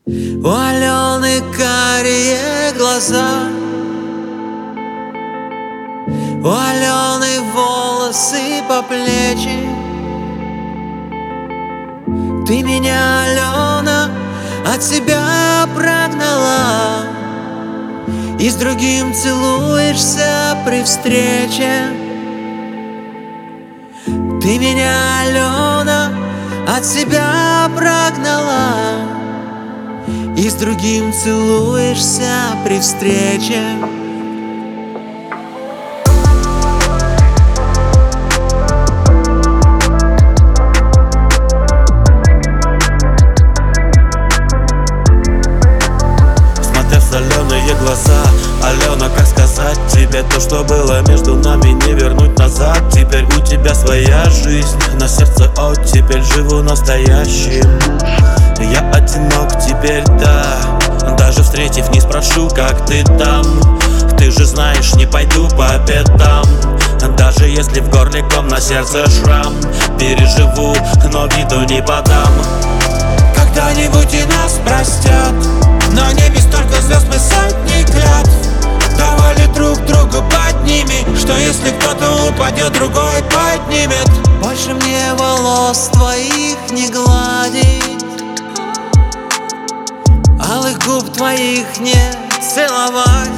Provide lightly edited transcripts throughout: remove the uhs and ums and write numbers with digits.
У Алены карие глаза, у Алены волосы по плечи. Ты меня, Алена, от себя прогнала и с другим целуешься при встрече. Ты меня, Алена, от себя прогнала и с другим целуешься при встрече. Смотря в соленые глаза, Алена, как сказать тебе то, что было между нами, не вернуть назад. Теперь у тебя своя жизнь, на сердце оттепель, живу настоящим. Я одинок теперь, да, даже встретив, не спрошу, как ты там. Ты же знаешь, не пойду по пятам, даже если в горле ком, на сердце шрам. Переживу, но виду не подам. Когда-нибудь и нас простят, на небе столько звезд, мы сотни клятв давали друг другу под ними, что если кто-то упадет, другой поднимет. Больше мне волос твоих не гладить, алых губ твоих не целовать.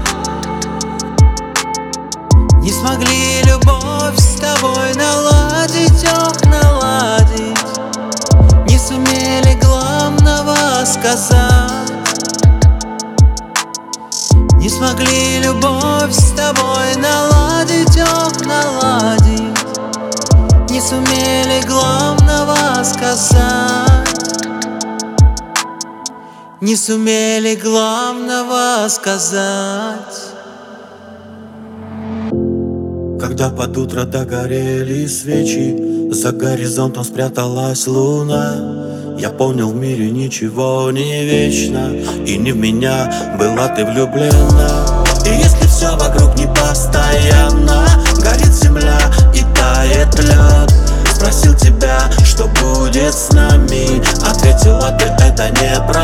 Не смогли любовь с тобой наладить, ох, наладить. Не сумели главного сказать. Не смогли любовь с тобой наладить, ох, наладить. Не сумели главного сказать. Не сумели главного сказать. Когда под утро догорели свечи, за горизонтом спряталась луна, я понял, в мире ничего не вечно, и не в меня была ты влюблена. И если все вокруг не постоянно, горит земля и тает лед, спросил тебя, что будет с нами, ответила ты, это неправда.